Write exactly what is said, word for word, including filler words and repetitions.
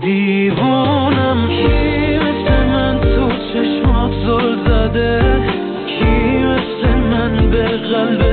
دیوونم. کی مثل من تو چشمات زل زده؟ کی مثل من به قلب